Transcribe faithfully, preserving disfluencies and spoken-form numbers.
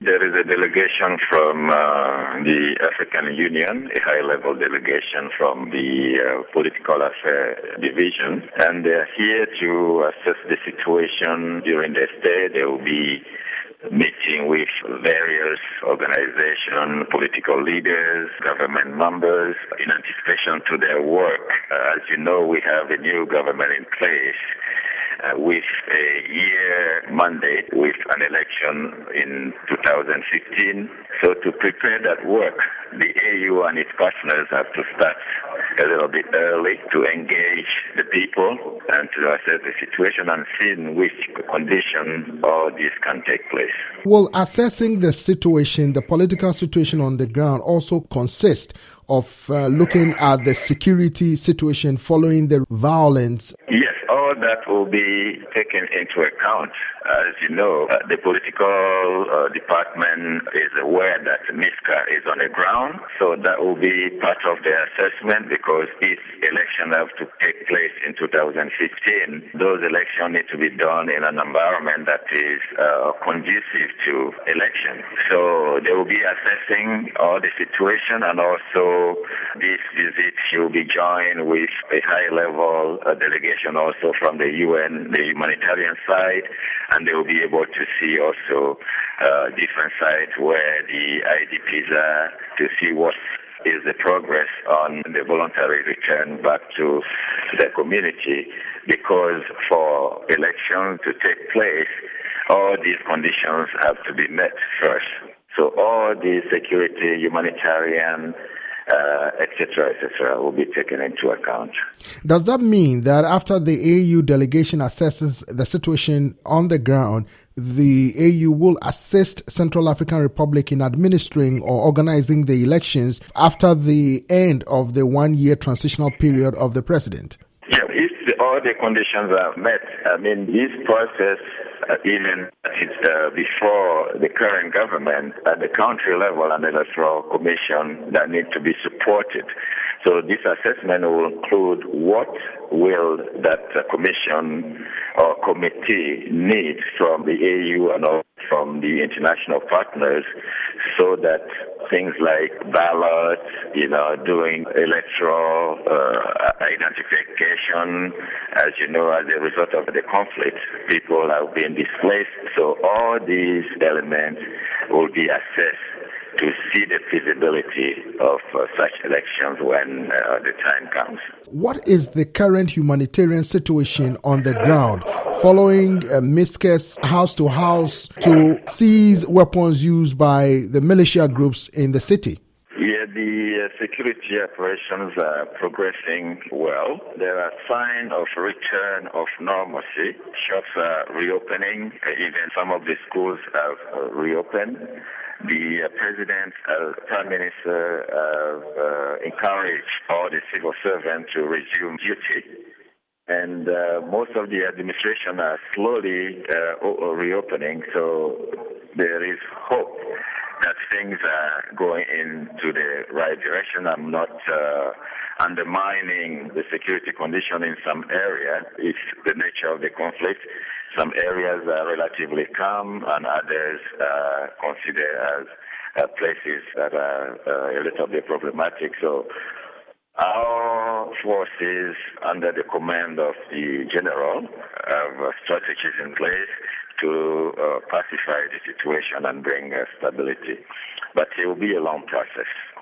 There is a delegation from uh, the African Union, a high-level delegation from the uh, Political Affairs Division, and they're here to assess the situation during their stay. They will be meeting with various organizations, political leaders, government members, in anticipation to their work. Uh, as you know, we have a new government in place Uh, with a year mandate, with an election in two thousand fifteen. So to prepare that work, the A U and its partners have to start a little bit early to engage the people and to assess the situation and see in which condition all this can take place. Well, assessing the situation, the political situation on the ground also consists of uh, looking at the security situation following the violence. Yes, all that will be taken into account. As you know, uh, the political uh, department is aware that MISCA is on the ground, so that will be part of their assessment because this election have to take place in two thousand fifteen. Those elections need to be done in an environment that is uh, conducive to election. So they will be assessing all the situation, and also this visit will be joined with a high-level uh, delegation also from the U N, the humanitarian side, and they will be able to see also uh, different sites where the I D Ps are to see what is the progress on the voluntary return back to the community, because for elections to take place, all these conditions have to be met first. So all the security, humanitarian, Uh, et cetera, et cetera, will be taken into account. Does that mean that after the A U delegation assesses the situation on the ground, the A U will assist Central African Republic in administering or organizing the elections after the end of the one-year transitional period of the president? Yeah, if the, all the conditions are met, I mean, this process, uh, even uh, before the current government at the country level and the electoral commission, that need to be supported. So this assessment will include what will that uh, commission or committee need from the A U and also from the international partners, so that things like ballots, you know, doing electoral uh, identification, as you know, as a result of the conflict, people have been displaced. So all these elements will be assessed to see the feasibility of uh, such elections when uh, the time comes. What is the current humanitarian situation on the ground following uh, MISCA's house-to-house to seize weapons used by the militia groups in the city? Yeah, the uh, security operations are progressing well. There are signs of return of normalcy. Shops are reopening. Even some of the schools have uh, reopened. The uh, President, uh, Prime Minister have uh, encouraged all the civil servants to resume duty. And uh, most of the administration are slowly uh, reopening, so there is hope that things are going into the right direction. I'm not uh, undermining the security condition in some area. It's the nature of the conflict. Some areas are relatively calm, and others are considered as uh, places that are uh, a little bit problematic. So our forces, under the command of the general, have uh, strategies in place to uh, pacify the situation and bring uh, stability. But it will be a long process.